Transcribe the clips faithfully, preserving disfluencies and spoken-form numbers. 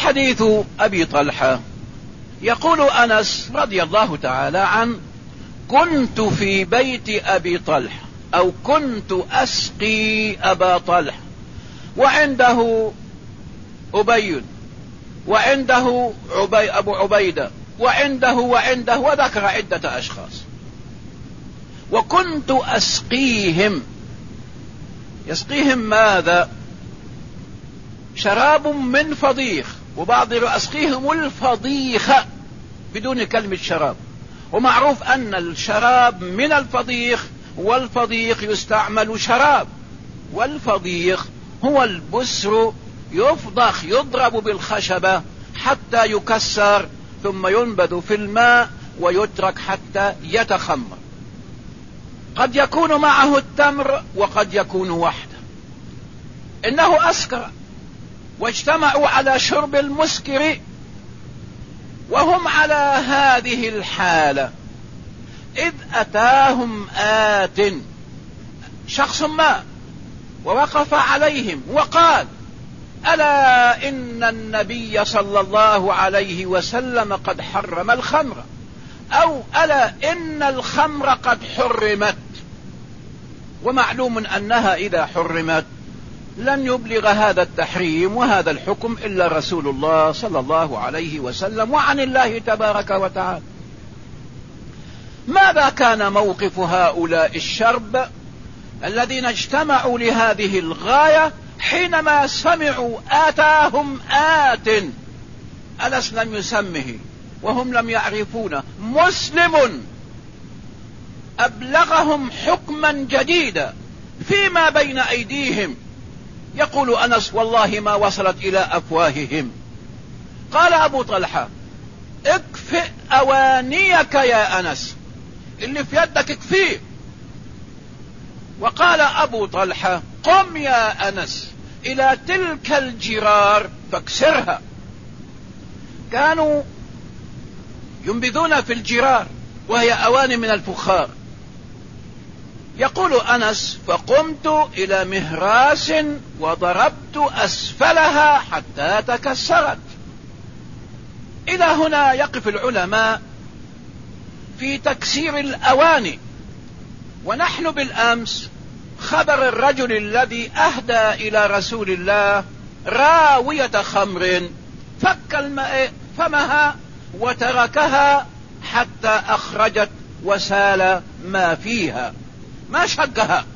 حديث أبي طلحة. يقول أنس رضي الله تعالى عنه: كنت في بيت أبي طلحة، أو كنت أسقي أبا طلحة، وعنده أبي، وعنده عبي أبو عبيدة، وعنده وعنده، وذكر عدة أشخاص. وكنت أسقيهم. يسقيهم ماذا؟ شراب من فضيخ، وبعض أسقيهم الفضيخة بدون كلمة شراب. ومعروف أن الشراب من الفضيخ، والفضيخ يستعمل شراب، والفضيخ هو البسر يفضخ، يضرب بالخشبة حتى يكسر، ثم ينبذ في الماء ويترك حتى يتخمر. قد يكون معه التمر وقد يكون وحده. إنه أسكر، واجتمعوا على شرب المسكر، وهم على هذه الحالة إذ أتاهم آت، شخص ما، ووقف عليهم وقال: ألا إن النبي صلى الله عليه وسلم قد حرم الخمر، أو ألا إن الخمر قد حرمت. ومعلوم أنها إذا حرمت لن يبلغ هذا التحريم وهذا الحكم إلا رسول الله صلى الله عليه وسلم، وعن الله تبارك وتعالى. ماذا كان موقف هؤلاء الشرب الذين اجتمعوا لهذه الغاية حينما سمعوا آتاهم آت؟ ألس لم يسمه وهم لم يعرفونه، مسلم أبلغهم حكما جديدا فيما بين أيديهم. يقول أنس: والله ما وصلت إلى أفواههم. قال أبو طلحة: اكفئ أوانيك يا أنس، اللي في يدك اكفيه. وقال أبو طلحة: قم يا أنس إلى تلك الجرار فاكسرها. كانوا ينبذون في الجرار وهي أواني من الفخار. يقول أنس: فقمت إلى مهراس وضربت أسفلها حتى تكسرت. إلى هنا يقف العلماء في تكسير الأواني. ونحن بالأمس خبر الرجل الذي أهدى إلى رسول الله راوية خمر، فك الماء فمها وتركها حتى أخرجت وسال ما فيها، ما شقها.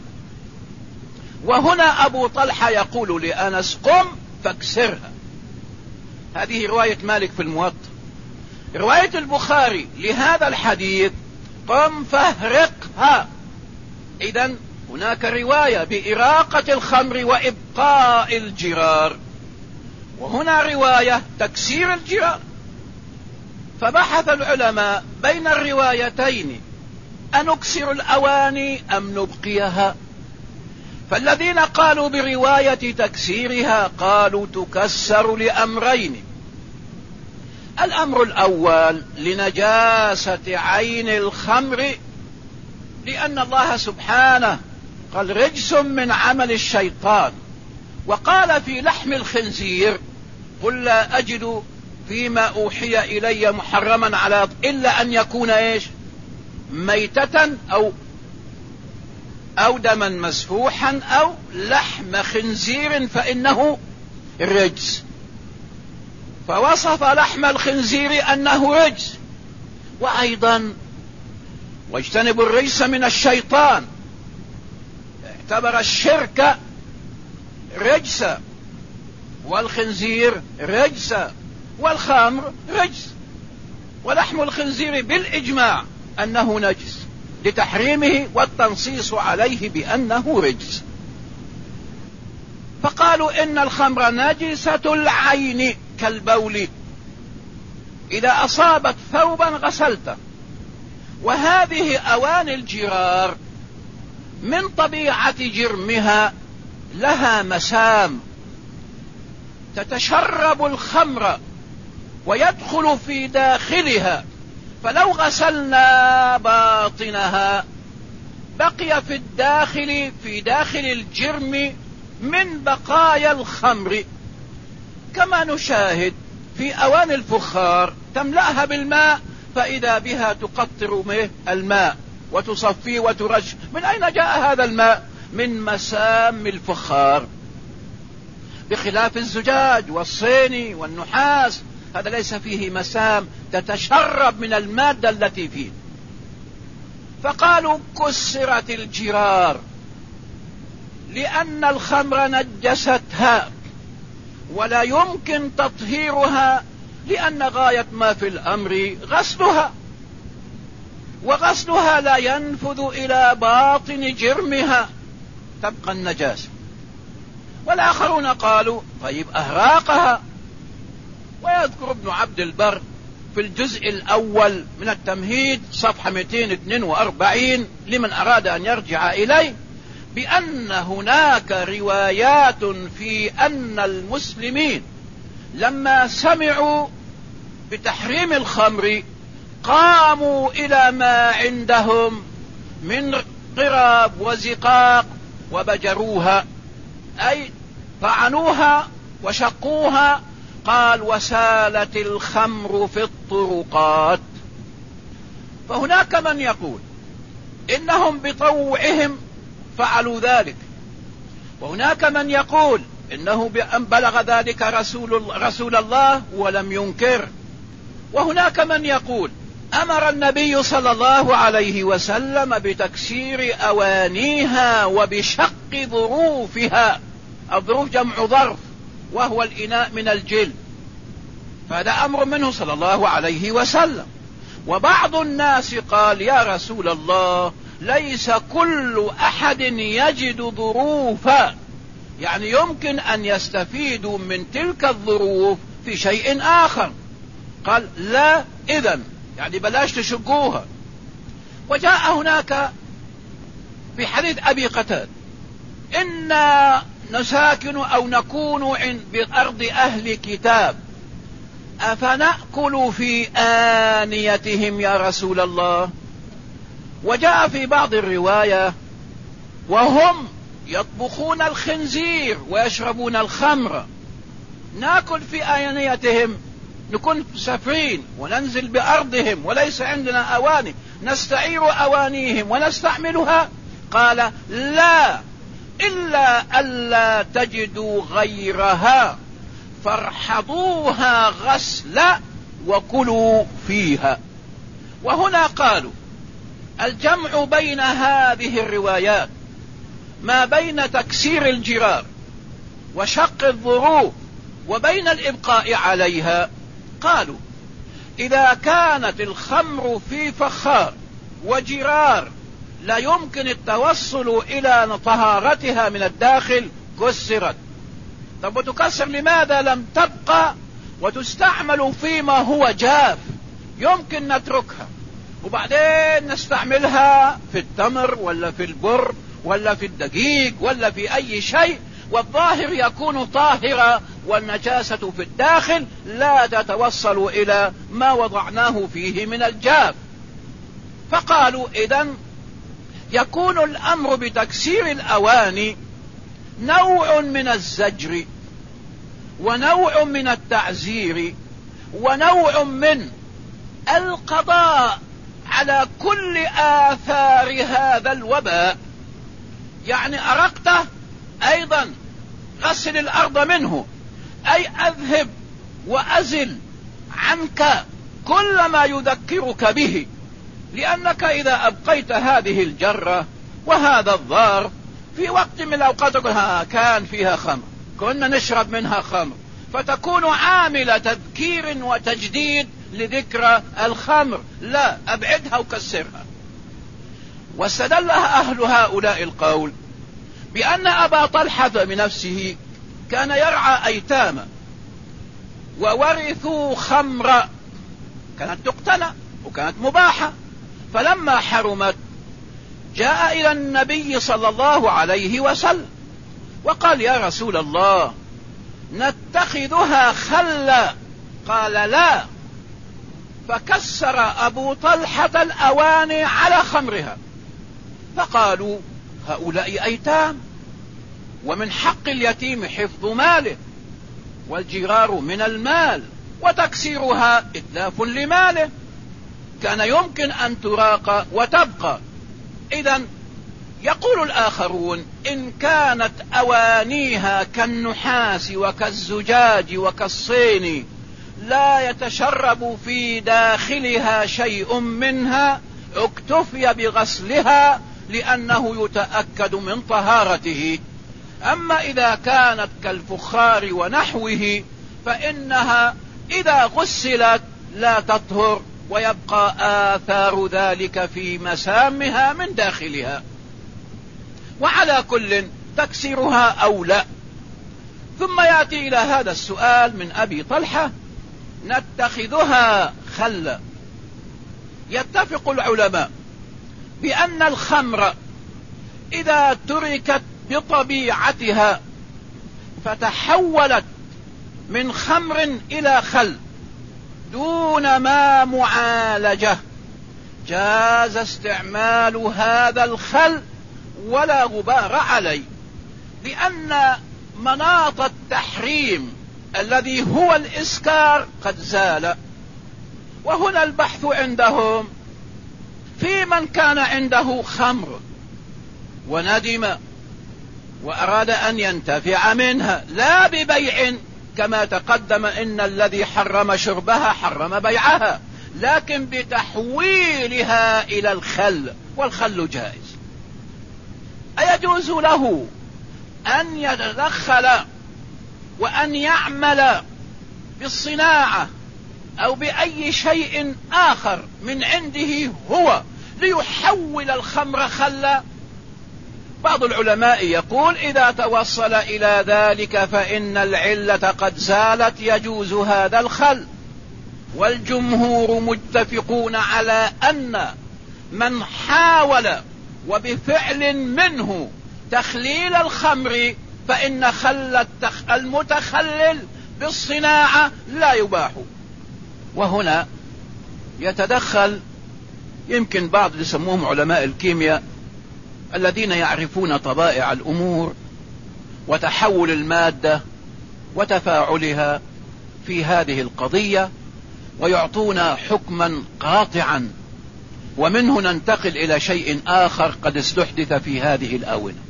وهنا أبو طلحة يقول لأنس: قم فاكسرها. هذه رواية مالك في الموطأ. رواية البخاري لهذا الحديث: قم فاهرقها. إذن هناك رواية بإراقة الخمر وإبقاء الجرار، وهنا رواية تكسير الجرار. فبحث العلماء بين الروايتين: أنكسر الأواني أم نبقيها؟ فالذين قالوا برواية تكسيرها قالوا تكسر لأمرين. الأمر الأول لنجاسة عين الخمر، لأن الله سبحانه قال: رجس من عمل الشيطان. وقال في لحم الخنزير: قل لا أجد فيما أوحي إلي محرما على إلا أن يكون إيش؟ ميتة أو أو دما مسفوحا أو لحم خنزير فإنه رجس. فوصف لحم الخنزير أنه رجس. وأيضا: واجتنبوا الرجس من الشيطان. اعتبر الشرك رجسا، والخنزير رجسا، والخمر رجس. ولحم الخنزير بالإجماع أنه نجس لتحريمه والتنصيص عليه بأنه رجس. فقالوا إن الخمر نجسة العين كالبول، إذا أصابت ثوبا غسلته. وهذه أواني الجرار من طبيعة جرمها لها مسام تتشرب الخمر ويدخل في داخلها، فلو غسلنا باطنها بقي في الداخل في داخل الجرم من بقايا الخمر. كما نشاهد في أواني الفخار تملأها بالماء فإذا بها تقطر الماء وتصفيه وترش. من أين جاء هذا الماء؟ من مسام الفخار، بخلاف الزجاج والصيني والنحاس، هذا ليس فيه مسام تتشرب من المادة التي فيه. فقالوا كسرت الجرار لأن الخمر نجستها ولا يمكن تطهيرها، لأن غاية ما في الأمر غسلها، وغسلها لا ينفذ إلى باطن جرمها، تبقى النجاسة. والآخرون قالوا طيب أهراقها. ويذكر ابن عبد البر في الجزء الأول من التمهيد صفحة مئتين واثنين وأربعين لمن أراد أن يرجع إليه، بأن هناك روايات في أن المسلمين لما سمعوا بتحريم الخمر قاموا إلى ما عندهم من قراب وزقاق وبجروها، أي طعنوها وشقوها. قال وسالت الخمر في الطرقات. فهناك من يقول إنهم بطوعهم فعلوا ذلك، وهناك من يقول إنه بأن بلغ ذلك رسول, رسول الله ولم ينكر، وهناك من يقول أمر النبي صلى الله عليه وسلم بتكسير أوانيها وبشق ظروفها. الظروف جمع ظرف وهو الإناء من الجلد، فهذا أمر منه صلى الله عليه وسلم. وبعض الناس قال يا رسول الله ليس كل أحد يجد ظروفا، يعني يمكن أن يستفيدوا من تلك الظروف في شيء آخر. قال لا، إذن يعني بلاش تشقوها. وجاء هناك في حديث أبي قتادة إنا نساكن أو نكون بأرض أهل كتاب أفنأكل في آنيتهم يا رسول الله. وجاء في بعض الرواية وهم يطبخون الخنزير ويشربون الخمر ناكل في آنيتهم، نكون مسافرين وننزل بأرضهم وليس عندنا أواني نستعير أوانيهم ونستعملها. قال لا، إلا ألا تجدوا غيرها فارحضوها غسلا وكلوا فيها. وهنا قالوا الجمع بين هذه الروايات ما بين تكسير الجرار وشق الظروف وبين الإبقاء عليها. قالوا إذا كانت الخمر في فخار وجرار لا يمكن التوصل إلى طهارتها من الداخل كسرت. طب وتكسر لماذا لم تبقى وتستعمل فيما هو جاف؟ يمكن نتركها وبعدين نستعملها في التمر ولا في البر ولا في الدقيق ولا في أي شيء، والظاهر يكون طاهرا والنجاسة في الداخل لا تتوصل إلى ما وضعناه فيه من الجاف. فقالوا إذن يكون الأمر بتكسير الأواني نوع من الزجر ونوع من التعزير ونوع من القضاء على كل آثار هذا الوباء. يعني أرقته أيضا غسل الأرض منه، أي أذهب وأزل عنك كل ما يذكرك به، لأنك إذا أبقيت هذه الجرة وهذا الضار في وقت من الأوقات ها كان فيها خمر كنا نشرب منها خمر، فتكون عامل تذكير وتجديد لذكرى الخمر، لا أبعدها وكسرها. واستدل أهل هؤلاء القول بأن أبا طلحة بنفسه كان يرعى أيتاما وورثوا خمر كانت تقتنى وكانت مباحة، فلما حرمت جاء إلى النبي صلى الله عليه وسلم وقال يا رسول الله نتخذها خلا. قال لا، فكسر أبو طلحة الأواني على خمرها. فقالوا هؤلاء أيتام ومن حق اليتيم حفظ ماله والجرار من المال، وتكسيرها إتلاف لماله، كان يمكن أن تراق وتبقى. إذن يقول الآخرون إن كانت أوانيها كالنحاس وكالزجاج وكالصين لا يتشرب في داخلها شيء منها اكتفي بغسلها لأنه يتأكد من طهارته. أما إذا كانت كالفخار ونحوه فإنها إذا غسلت لا تطهر ويبقى آثار ذلك في مسامها من داخلها. وعلى كل تكسيرها أو لا. ثم يأتي إلى هذا السؤال من أبي طلحة: نتخذها خلا. يتفق العلماء بأن الخمر إذا تركت بطبيعتها فتحولت من خمر إلى خل دون ما معالجة جاز استعمال هذا الخل ولا غبار عليه، لأن مناط التحريم الذي هو الإسكار قد زال. وهنا البحث عندهم في من كان عنده خمر وندم وأراد أن ينتفع منها، لا ببيع كما تقدم إن الذي حرم شربها حرم بيعها، لكن بتحويلها إلى الخل، والخل جائز. أيجوز له أن يتدخل وأن يعمل بالصناعة أو بأي شيء آخر من عنده هو ليحول الخمر خلا؟ بعض العلماء يقول إذا توصل إلى ذلك فإن العلة قد زالت يجوز هذا الخل. والجمهور متفقون على أن من حاول وبفعل منه تخليل الخمر فإن خل المتخلل بالصناعة لا يباح. وهنا يتدخل يمكن بعض يسموهم علماء الكيمياء الذين يعرفون طبائع الأمور وتحول المادة وتفاعلها في هذه القضية ويعطونا حكما قاطعا، ومنه ننتقل إلى شيء آخر قد استحدث في هذه الآونة.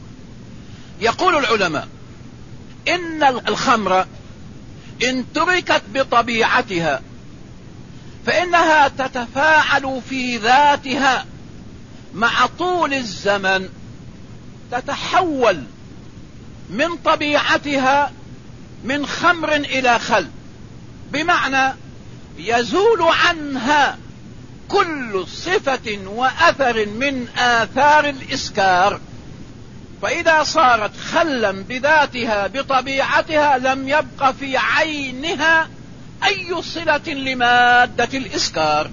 يقول العلماء إن الخمر إن تركت بطبيعتها فإنها تتفاعل في ذاتها مع طول الزمن، تتحول من طبيعتها من خمر إلى خل، بمعنى يزول عنها كل صفة وأثر من آثار الإسكار، فإذا صارت خلا بذاتها بطبيعتها لم يبق في عينها أي صلة لمادة الإسكار.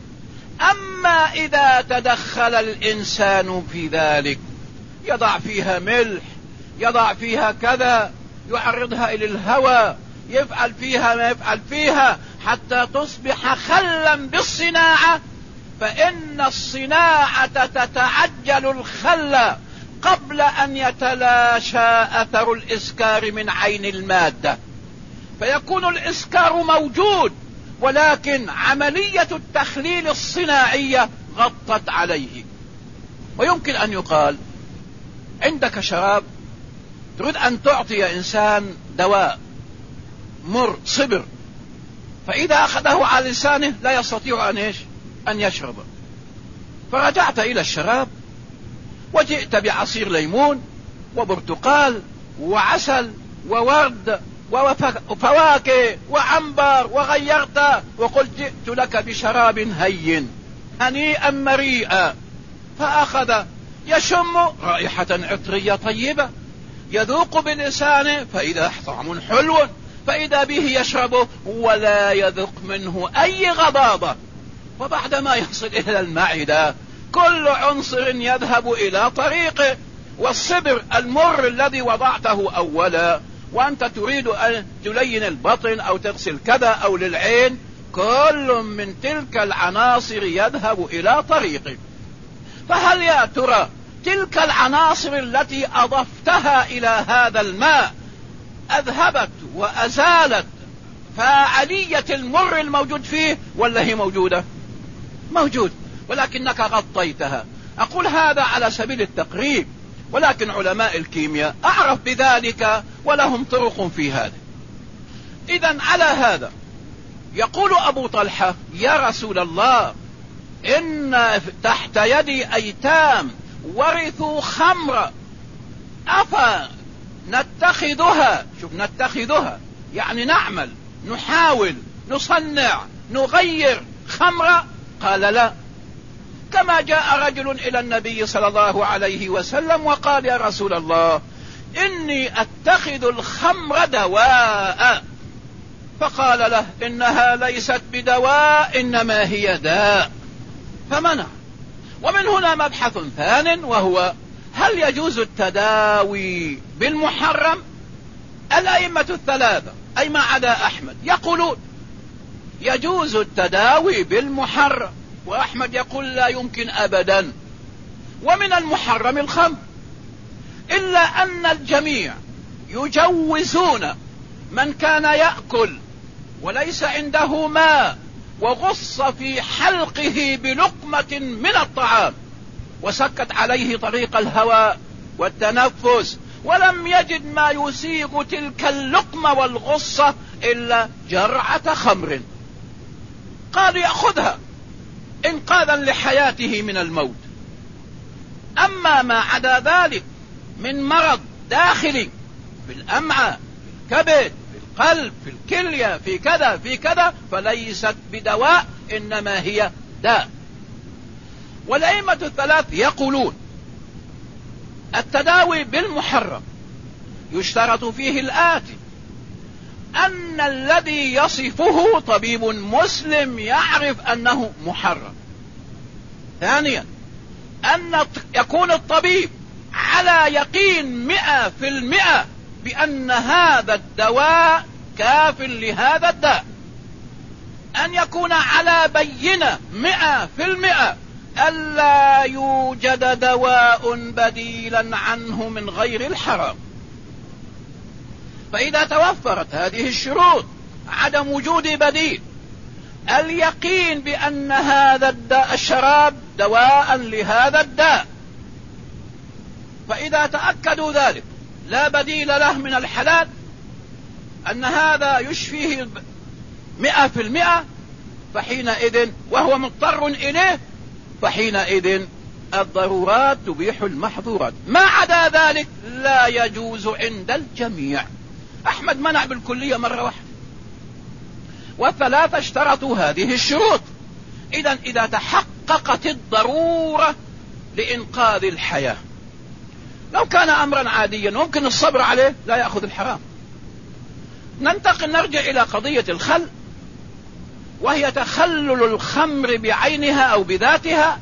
أما إذا تدخل الإنسان في ذلك يضع فيها ملح، يضع فيها كذا، يعرضها إلى الهواء، يفعل فيها ما يفعل فيها حتى تصبح خلا بالصناعة، فإن الصناعة تتعجل الخل قبل أن يتلاشى أثر الإسكار من عين المادة، فيكون الإسكار موجود ولكن عملية التخليل الصناعية غطت عليه. ويمكن أن يقال عندك شراب تريد أن تعطي إنسان دواء مر صبر، فإذا أخذه على لسانه لا يستطيع أن, إيش؟ أن يشربه، فرجعت إلى الشراب وجئت بعصير ليمون وبرتقال وعسل وورد وفواكه وعنبر وغيرت وقلت جئت لك بشراب هين هنيئا مريئا، فأخذ يشم رائحة عطرية طيبة، يذوق بلسانه فإذا طعم حلو، فإذا به يشربه ولا يذوق منه أي غضاضة، وبعدما يصل إلى المعدة كل عنصر يذهب إلى طريقه، والصبر المر الذي وضعته أولا وأنت تريد أن تلين البطن أو تغسل كذا أو للعين، كل من تلك العناصر يذهب إلى طريقه. فهل يا ترى تلك العناصر التي أضفتها إلى هذا الماء أذهبت وأزالت فعالية المر الموجود فيه، ولا هي موجودة؟ موجود، ولكنك غطيتها. أقول هذا على سبيل التقريب، ولكن علماء الكيمياء أعرف بذلك ولهم طرق في هذا. إذن على هذا يقول أبو طلحة: يا رسول الله، إن تحت يدي أيتام ورثوا خمر، أفنتخذها، شوف نتخذها يعني نعمل، نحاول، نصنع، نغير خمرة؟ قال: لا. كما جاء رجل إلى النبي صلى الله عليه وسلم وقال: يا رسول الله، إني أتخذ الخمر دواء. فقال له: إنها ليست بدواء، إنما هي داء، فمنع. ومن هنا مبحث ثان، وهو: هل يجوز التداوي بالمحرم؟ الأئمة الثلاثة أي ما عدا أحمد يقولون يجوز التداوي بالمحرم، وأحمد يقول لا يمكن أبدا. ومن المحرم الخمر، إلا أن الجميع يجوزون من كان يأكل وليس عنده ماء وغص في حلقه بلقمة من الطعام وسكت عليه طريق الهواء والتنفس ولم يجد ما يسيغ تلك اللقمة والغصة إلا جرعة خمر، قال يأخذها إنقاذا لحياته من الموت. أما ما عدا ذلك من مرض داخلي في الأمعاء، في الكبد، في القلب، في الكلية، في كذا في كذا، فليست بدواء، إنما هي داء. والأئمة الثلاث يقولون التداوي بالمحرم يشترط فيه الآتي: أن الذي يصفه طبيب مسلم يعرف أنه محرم. ثانيا، أن يكون الطبيب على يقين مئة في المئة بأن هذا الدواء كاف لهذا الداء. أن يكون على بينة مئة في المئة ألا يوجد دواء بديلا عنه من غير الحرام. فإذا توفرت هذه الشروط: عدم وجود بديل، اليقين بأن هذا الداء الشراب دواء لهذا الداء، فإذا تأكدوا ذلك لا بديل له من الحلال، أن هذا يشفيه مئة في المئة، فحينئذ وهو مضطر إليه، فحينئذ الضرورات تبيح المحظورات. ما عدا ذلك لا يجوز عند الجميع. أحمد منع بالكلية مرة واحدة، والثلاثة اشترطوا هذه الشروط. إذن إذا تحققت الضرورة لإنقاذ الحياة، لو كان أمرا عاديا ممكن الصبر عليه، لا يأخذ الحرام. ننتقل نرجع إلى قضية الخل، وهي تخلل الخمر بعينها أو بذاتها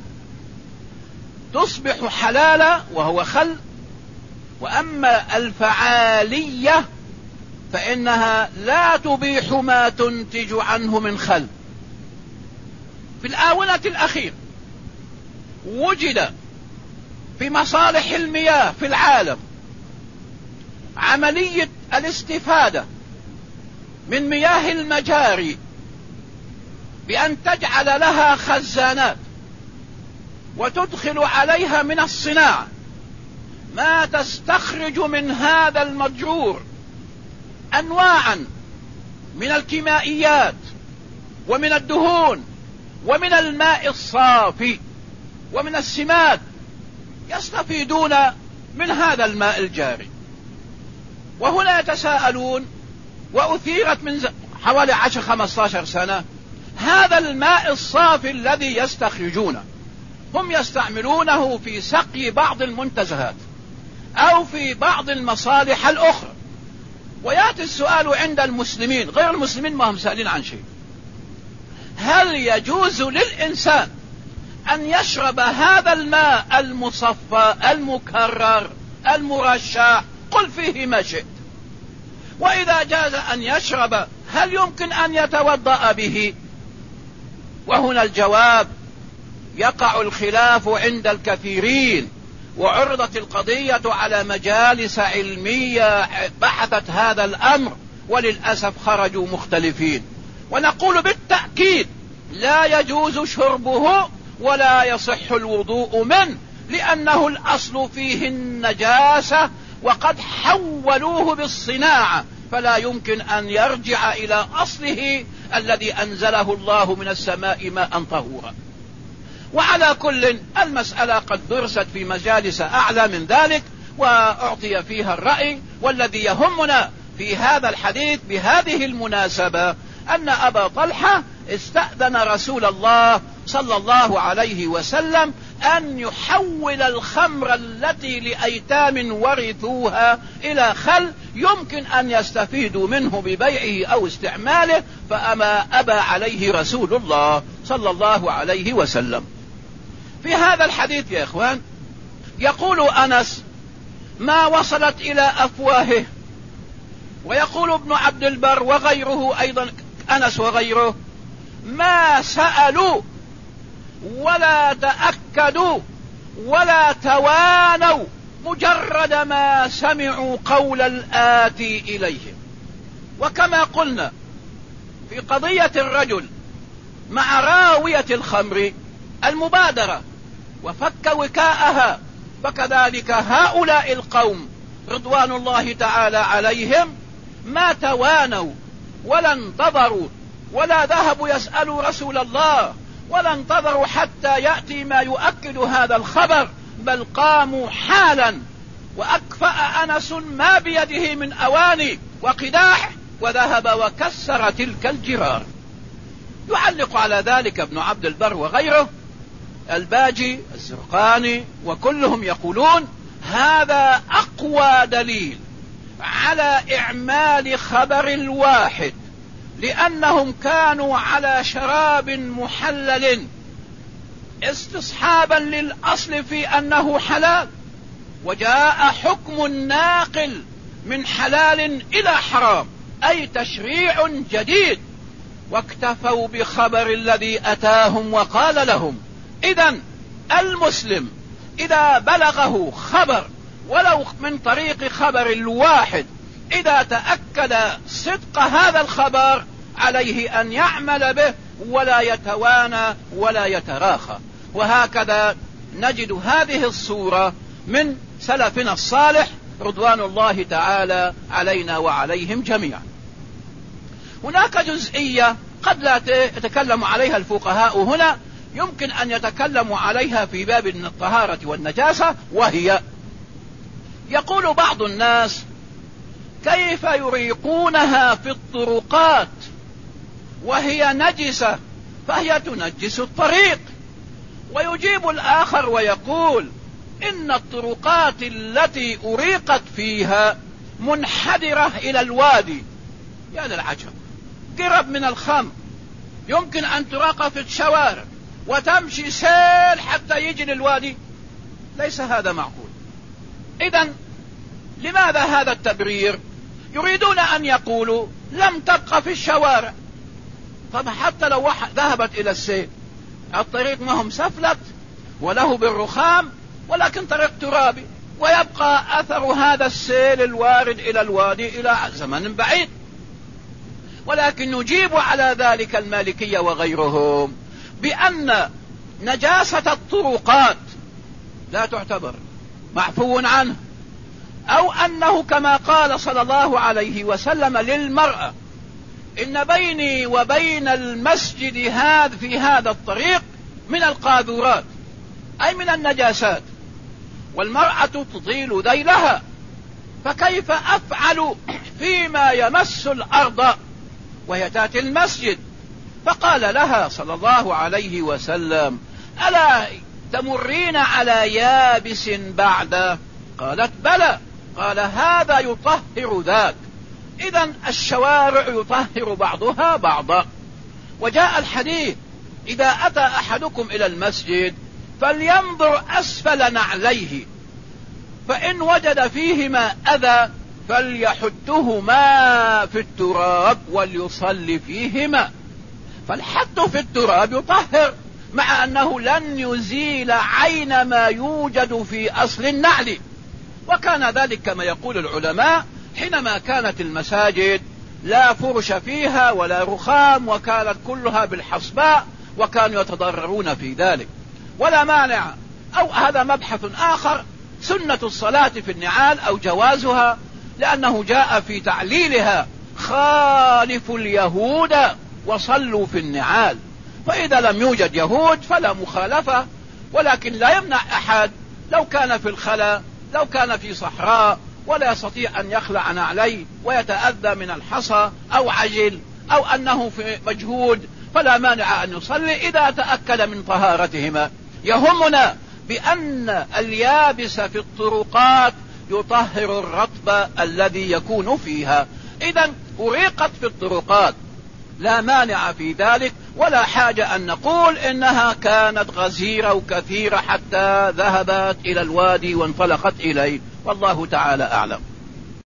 تصبح حلالا وهو خل. وأما الفعالية فإنها لا تبيح ما تنتج عنه من خل. في الآونة الأخيرة وجد في مصالح المياه في العالم عملية الاستفادة من مياه المجاري بأن تجعل لها خزانات وتدخل عليها من الصناعة ما تستخرج من هذا المجرور أنواعا من الكيميائيات ومن الدهون ومن الماء الصافي ومن السماد، يستفيدون من هذا الماء الجاري. وهنا يتساءلون، وأثيرت من حوالي عشر خمسة عشر سنة هذا الماء الصافي الذي يستخرجونه، هم يستعملونه في سقي بعض المنتزهات أو في بعض المصالح الأخرى. ويأتي السؤال عند المسلمين، غير المسلمين ما هم سائلين عن شيء: هل يجوز للإنسان أن يشرب هذا الماء المصفى المكرر المرشح؟ قل فيه ما شئت. وإذا جاز أن يشرب، هل يمكن أن يتوضأ به؟ وهنا الجواب: يقع الخلاف عند الكثيرين، وعرضت القضية على مجالس علمية بحثت هذا الأمر، وللأسف خرجوا مختلفين. ونقول بالتأكيد لا يجوز شربه ولا يصح الوضوء منه، لأنه الأصل فيه النجاسة، وقد حولوه بالصناعة، فلا يمكن أن يرجع إلى أصله الذي أنزله الله من السماء ماء طهورا. وعلى كل، المسألة قد درست في مجالس أعلى من ذلك وأعطي فيها الرأي، والذي يهمنا في هذا الحديث بهذه المناسبة أن أبا طلحة استأذن رسول الله صلى الله عليه وسلم أن يحول الخمر التي لأيتام ورثوها إلى خل يمكن أن يستفيدوا منه ببيعه أو استعماله، فأما أبى عليه رسول الله صلى الله عليه وسلم. في هذا الحديث يا إخوان يقول أنس: ما وصلت إلى أفواهه. ويقول ابن عبد البر وغيره أيضا، أنس وغيره: ما سألوا ولا تأكدوا ولا توانوا، مجرد ما سمعوا قول الآتي إليهم. وكما قلنا في قضية الرجل مع راوية الخمر المبادرة وفك وكاءها، فكذلك هؤلاء القوم رضوان الله تعالى عليهم ما توانوا ولا انتظروا ولا ذهبوا يسألوا رسول الله ولا انتظروا حتى يأتي ما يؤكد هذا الخبر، بل قاموا حالا وأكفأ أنس ما بيده من أواني وقداح وذهب وكسر تلك الجرار. يعلق على ذلك ابن عبد البر وغيره، الباجي، الزرقاني، وكلهم يقولون هذا أقوى دليل على إعمال خبر الواحد، لأنهم كانوا على شراب محلل استصحابا للأصل في أنه حلال، وجاء حكم ناقل من حلال إلى حرام، أي تشريع جديد، واكتفوا بخبر الذي أتاهم وقال لهم. إذن المسلم إذا بلغه خبر ولو من طريق خبر الواحد، إذا تأكد صدق هذا الخبر عليه أن يعمل به ولا يتوانى ولا يتراخى. وهكذا نجد هذه الصورة من سلفنا الصالح رضوان الله تعالى علينا وعليهم جميعا. هناك جزئية قد لا يتكلم عليها الفقهاء هنا، يمكن أن يتكلموا عليها في باب الطهارة والنجاسة، وهي يقول بعض الناس: كيف يريقونها في الطرقات وهي نجسة فهي تنجس الطريق؟ ويجيب الآخر ويقول: إن الطرقات التي أريقت فيها منحدرة إلى الوادي. يا للعجب، قرب من الخمر يمكن أن تراق في الشوارع وتمشي سيل حتى يجي للوادي؟ ليس هذا معقول. إذن لماذا هذا التبرير؟ يريدون أن يقولوا لم تبقى في الشوارع. طب حتى لو ذهبت إلى السيل، الطريق ما هم سفلت وله بالرخام، ولكن طريق ترابي، ويبقى أثر هذا السيل الوارد إلى الوادي إلى زمن بعيد. ولكن نجيب على ذلك المالكية وغيرهم بأن نجاسة الطرقات لا تعتبر، معفو عنه، أو أنه كما قال صلى الله عليه وسلم للمرأة: إن بيني وبين المسجد هذا في هذا الطريق من القاذورات، أي من النجاسات، والمرأة تطيل ذيلها، فكيف أفعل فيما يمس الأرض وهي تأتي المسجد؟ فقال لها صلى الله عليه وسلم: ألا تمرين على يابس بعد؟ قالت: بلى. قال: هذا يطهر ذاك. إذن الشوارع يطهر بعضها بعضا. وجاء الحديث: إذا أتى أحدكم إلى المسجد فلينظر أسفل نعليه، فإن وجد فيهما أذى فليحدهما في التراب وليصلي فيهما. فالحد في التراب يطهر، مع أنه لن يزيل عين ما يوجد في أصل النعل. وكان ذلك كما يقول العلماء حينما كانت المساجد لا فرش فيها ولا رخام، وكانت كلها بالحصباء، وكانوا يتضررون في ذلك. ولا مانع، أو هذا مبحث آخر، سنة الصلاة في النعال أو جوازها، لأنه جاء في تعليلها خالفوا اليهود وصلوا في النعال. فإذا لم يوجد يهود فلا مخالفة، ولكن لا يمنع أحد لو كان في الخلا، لو كان في صحراء ولا يستطيع أن يخلع نعليه ويتأذى من الحصى أو عجل أو أنه في مجهود، فلا مانع أن يصلي إذا تأكد من طهارتهما. يهمنا بأن اليابس في الطرقات يطهر الرطب الذي يكون فيها. إذن أريقت في الطرقات، لا مانع في ذلك، ولا حاجة أن نقول إنها كانت غزيرة وكثيرة حتى ذهبت إلى الوادي وانطلقت إليه، والله تعالى أعلم.